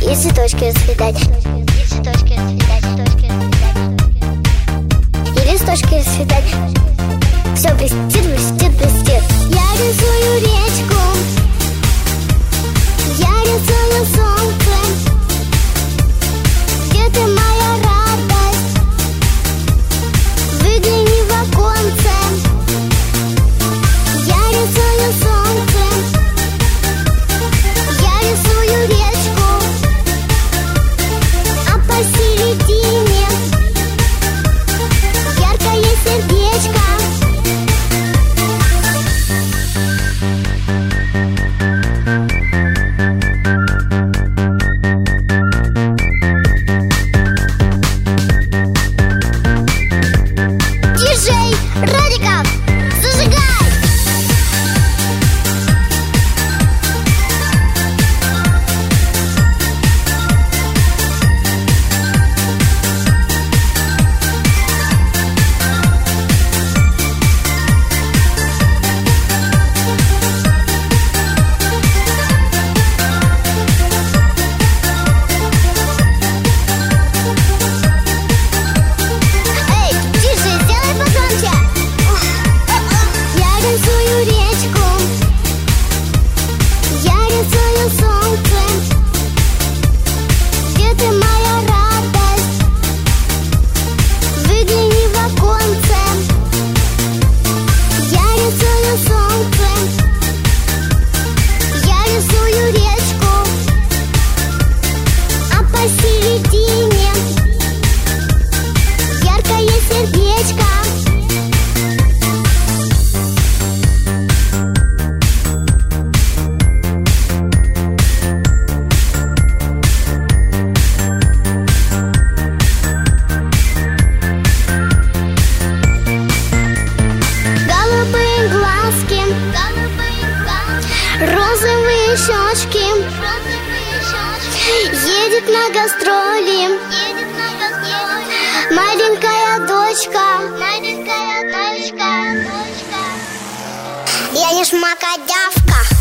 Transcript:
И цветочки расцветать. И цветочки расцветать, цветочки расцветать. И листочки расцветать. Все блестит, блестит, блестит. Я рисую речку, я рисую солнце. Где ты, моя радость? Выгляни в оконце. Я рисую солнце, я рисую речку, а посередине яркое сердечко. Диджей Радиков, зажигай! Посередине яркое сердечко. Голубые глазки, розовые щечки. Едет на гастроли маленькая дочка. Я не шмакодявка.